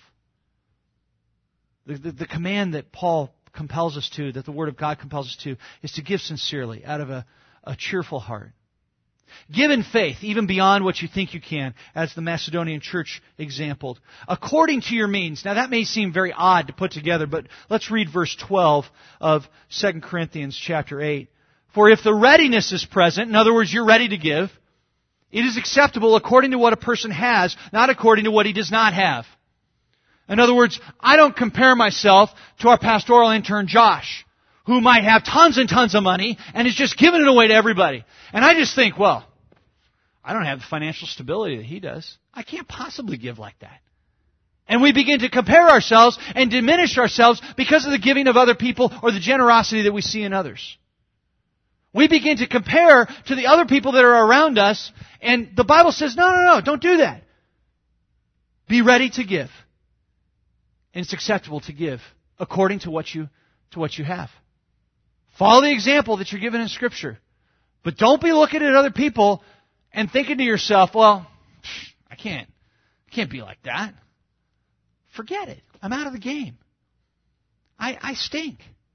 A: The command that Paul compels us to, that the Word of God compels us to, is to give sincerely, out of a cheerful heart. Give in faith, even beyond what you think you can, as the Macedonian church exampled. According to your means. Now that may seem very odd to put together, but let's read verse 12 of 2 Corinthians chapter 8. For if the readiness is present, in other words, you're ready to give, it is acceptable according to what a person has, not according to what he does not have. In other words, I don't compare myself to our pastoral intern Josh, who might have tons and tons of money and is just giving it away to everybody. And I just think, well, I don't have the financial stability that he does. I can't possibly give like that. And we begin to compare ourselves and diminish ourselves because of the giving of other people or the generosity that we see in others. We begin to compare to the other people that are around us, and the Bible says, no, don't do that. Be ready to give. And it's acceptable to give according to what you have. Follow the example that you're given in Scripture. But don't be looking at other people and thinking to yourself, well, I can't be like that. Forget it. I'm out of the game. I stink.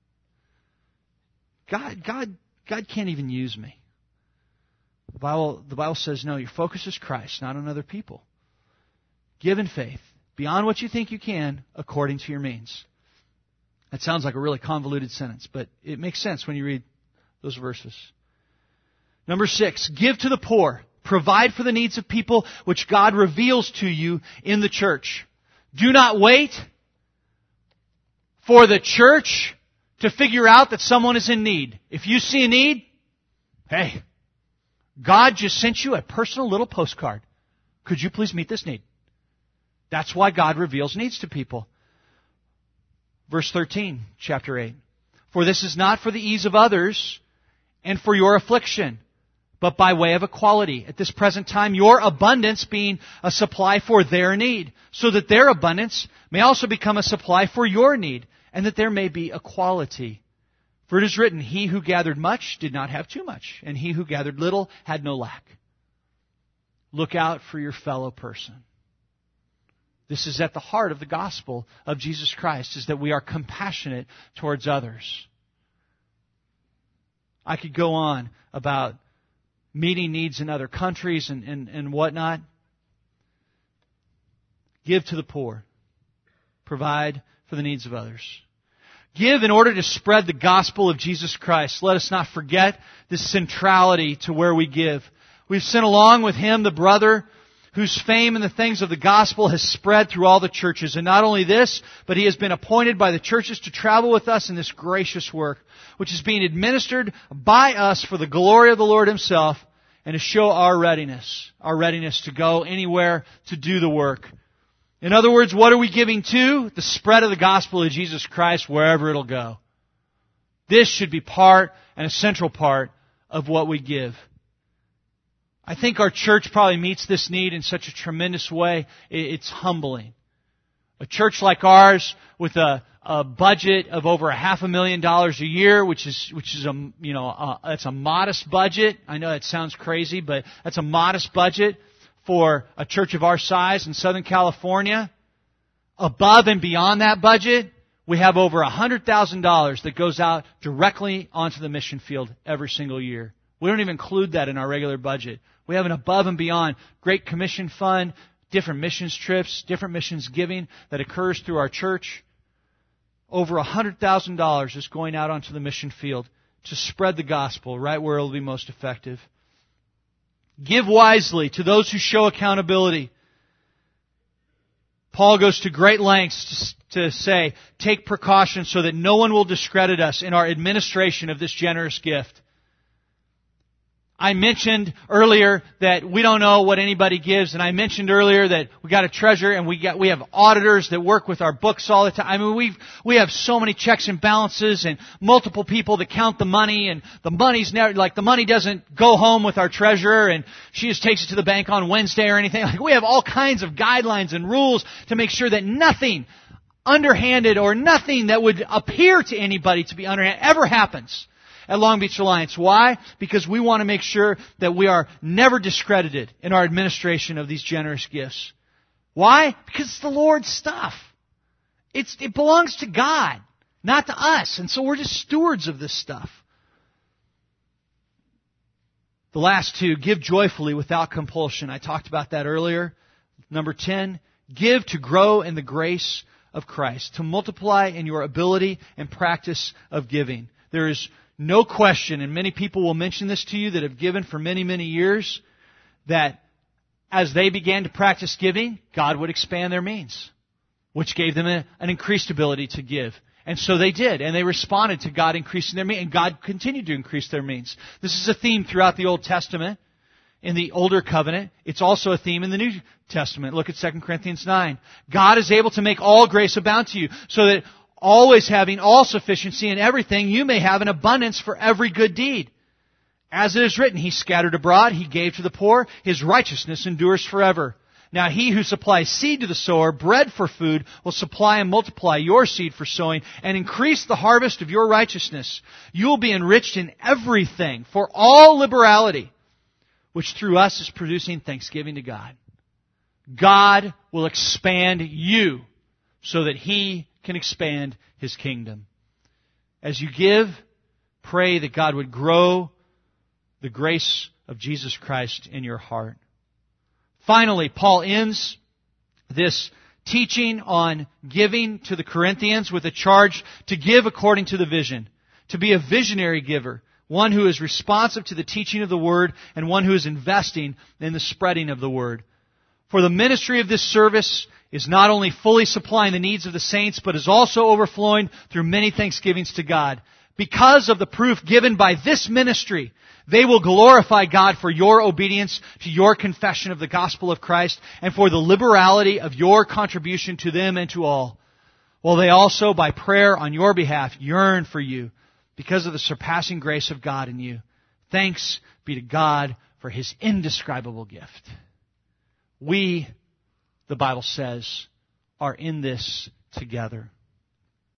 A: God can't even use me. The Bible says, no, your focus is Christ, not on other people. Give in faith, beyond what you think you can, according to your means. That sounds like a really convoluted sentence, but it makes sense when you read those verses. Number 6, give to the poor. Provide for the needs of people which God reveals to you in the church. Do not wait for the church to figure out that someone is in need. If you see a need, hey, God just sent you a personal little postcard. Could you please meet this need? That's why God reveals needs to people. Verse 13, chapter 8. For this is not for the ease of others and for your affliction, but by way of equality. At this present time, your abundance being a supply for their need, so that their abundance may also become a supply for your need, and that there may be equality. For it is written, he who gathered much did not have too much, and he who gathered little had no lack. Look out for your fellow person. This is at the heart of the gospel of Jesus Christ, is that we are compassionate towards others. I could go on about meeting needs in other countries and whatnot. Give to the poor. Provide for the needs of others. Give in order to spread the gospel of Jesus Christ. Let us not forget this centrality to where we give. We've sent along with him the brother whose fame in the things of the gospel has spread through all the churches. And not only this, but he has been appointed by the churches to travel with us in this gracious work, which is being administered by us for the glory of the Lord himself, and to show our readiness to go anywhere to do the work. In other words, what are we giving to? The spread of the gospel of Jesus Christ wherever it'll go. This should be part and a central part of what we give. I think our church probably meets this need in such a tremendous way. It's humbling. A church like ours with a budget of over $500,000 a year, which is that's a modest budget. I know that sounds crazy, but that's a modest budget for a church of our size in Southern California. Above and beyond that budget, we have over $100,000 that goes out directly onto the mission field every single year. We don't even include that in our regular budget. We have an above and beyond Great Commission Fund, different missions trips, different missions giving that occurs through our church. Over $100,000 is going out onto the mission field to spread the gospel right where it will be most effective. Give wisely to those who show accountability. Paul goes to great lengths to say, take precautions so that no one will discredit us in our administration of this generous gift. I mentioned earlier that we don't know what anybody gives, and I mentioned earlier that we got a treasurer and we have auditors that work with our books all the time. I mean, we have so many checks and balances and multiple people that count the money, and the money's never, like, the money doesn't go home with our treasurer and she just takes it to the bank on Wednesday or anything. Like, we have all kinds of guidelines and rules to make sure that nothing underhanded or nothing that would appear to anybody to be underhanded ever happens at Long Beach Alliance. Why? Because we want to make sure that we are never discredited in our administration of these generous gifts. Why? Because it's the Lord's stuff. It belongs to God, not to us. And so we're just stewards of this stuff. The last two, give joyfully without compulsion. I talked about that earlier. Number 10, give to grow in the grace of Christ, to multiply in your ability and practice of giving. There is no question, and many people will mention this to you that have given for many, many years, that as they began to practice giving, God would expand their means, which gave them an increased ability to give. And so they did, and they responded to God increasing their means, and God continued to increase their means. This is a theme throughout the Old Testament. In the Older Covenant, it's also a theme in the New Testament. Look at 2 Corinthians 9. God is able to make all grace abound to you, so that always having all sufficiency in everything, you may have an abundance for every good deed. As it is written, He scattered abroad, He gave to the poor, His righteousness endures forever. Now He who supplies seed to the sower, bread for food, will supply and multiply your seed for sowing, and increase the harvest of your righteousness. You will be enriched in everything for all liberality, which through us is producing thanksgiving to God. God will expand you so that He can expand His kingdom. As you give, pray that God would grow the grace of Jesus Christ in your heart. Finally, Paul ends this teaching on giving to the Corinthians with a charge to give according to the vision, to be a visionary giver, one who is responsive to the teaching of the Word and one who is investing in the spreading of the Word. For the ministry of this service is not only fully supplying the needs of the saints, but is also overflowing through many thanksgivings to God. Because of the proof given by this ministry, they will glorify God for your obedience to your confession of the gospel of Christ and for the liberality of your contribution to them and to all. While they also, by prayer on your behalf, yearn for you because of the surpassing grace of God in you. Thanks be to God for His indescribable gift. We, the Bible says, are in this together.